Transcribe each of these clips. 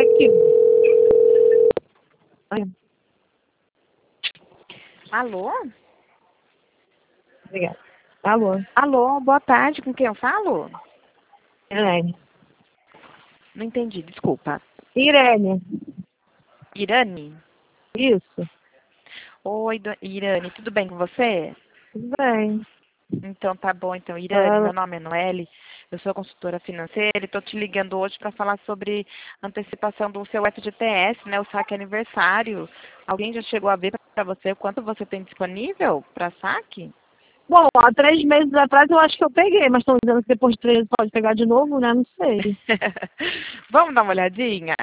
Aqui. Ai, Alô? obrigada. Alô, Alô, boa tarde, com quem eu falo? Irene. Não entendi, desculpa. Irene, Irane? isso? Oi, Irane, tudo bem com você? Tudo bem. Então tá bom, então, Irane, Ah, meu nome é Noelle, eu sou consultora financeira e estou te ligando hoje para falar sobre antecipação do seu FGTS, né, o saque aniversário. Alguém já chegou a ver para você o quanto você tem disponível para saque? bom, há 3 meses atrás eu acho que eu peguei, mas estão dizendo que depois de 3 meses pode pegar de novo, né? Não sei. Vamos dar uma olhadinha?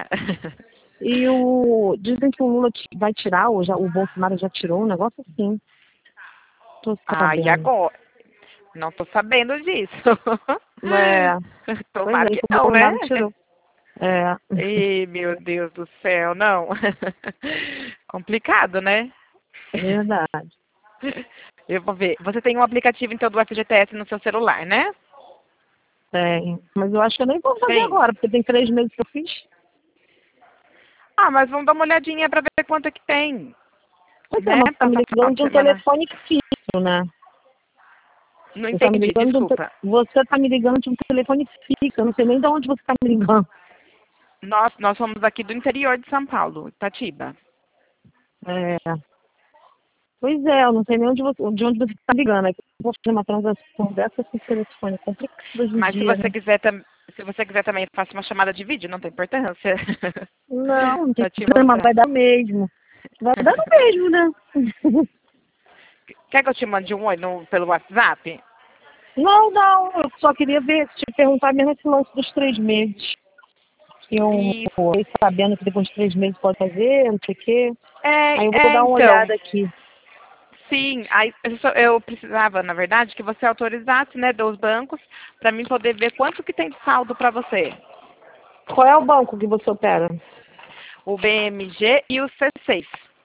Dizem que o Lula vai tirar, ou já, o Bolsonaro já tirou, um negócio assim. Tô Ah, e sabendo. agora? Não tô sabendo disso. É, pois Tomara é, que que o não, né? Bolsonaro tirou. É, Ih, meu Deus do céu, não. Complicado, né? verdade. Eu vou ver. Você tem um aplicativo, então, do FGTS no seu celular, né? Tem. Mas eu acho que eu nem vou fazer Tem. agora, porque tem 3 meses que eu fiz. Ah, mas vamos dar uma olhadinha pra ver quanto é que tem, Pois é, né? mas você tá me Passar o final ligando de de um semana. telefone fixo, né? Não Você tá me entendi, ligando desculpa. você tá me ligando de um telefone fixo. Eu não sei nem de onde você tá me ligando. Nós somos aqui do interior de São Paulo, Itatiba. É. Pois é, eu não sei nem de onde você tá ligando. É que eu vou fazer uma transação dessa com telefone. É complicado hoje em Mas dia, né? se você quiser também, faça uma chamada de vídeo, não tem importância. Não, não tem Pra te problema, mostrar. vai dar mesmo. Vai dar no mesmo, né? Quer que eu te mande um oi pelo WhatsApp? Não, não, eu só queria ver, te perguntar mesmo esse lance dos 3 meses. Eu Isso. fiquei sabendo que depois de 3 meses pode fazer, não sei o quê. Aí eu vou dar uma Então. olhada aqui. Sim, aí eu precisava, na verdade, que você autorizasse, né, dos bancos, para mim poder ver quanto que tem de saldo para você. Qual é o banco que você opera? O BMG e o C6.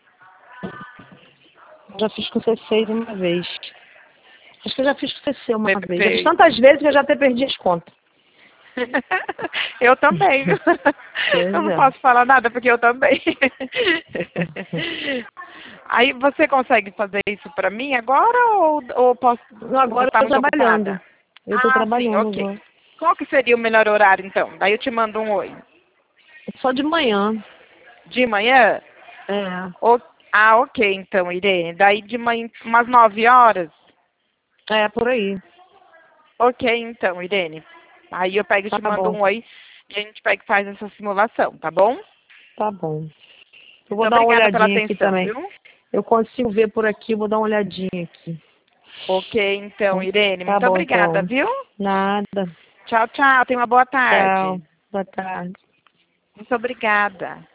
Já fiz com C6 uma vez. Acho que eu já fiz com CC uma vez. Já fiz Perfeito. tantas vezes que eu já até perdi as contas. Eu também, viu? Eu Pois não é. posso falar nada porque eu também. Aí você consegue fazer isso para mim agora ou posso Agora estar eu tô muito trabalhando. ocupada? Eu tô Ah, sim, trabalhando ok. agora. Qual que seria o melhor horário então? Daí eu te mando um oi. Só de manhã. De manhã? É. Ah, ok, então, Irene. Daí de manhã, umas 9 horas? É, por aí. Ok, então, Irene. Aí eu pego e Tá te mando bom. um oi e a gente pega e faz essa simulação, tá bom? Tá bom. Eu Muito vou dar uma obrigada pela olhadinha aqui atenção, também. viu? Eu consigo ver por aqui, vou dar uma olhadinha aqui. Ok, então, Irene. Tá Muito bom, obrigada, então. viu? Nada. Tchau, tchau. Tenha uma boa Tchau. tarde. Boa tarde. Muito obrigada.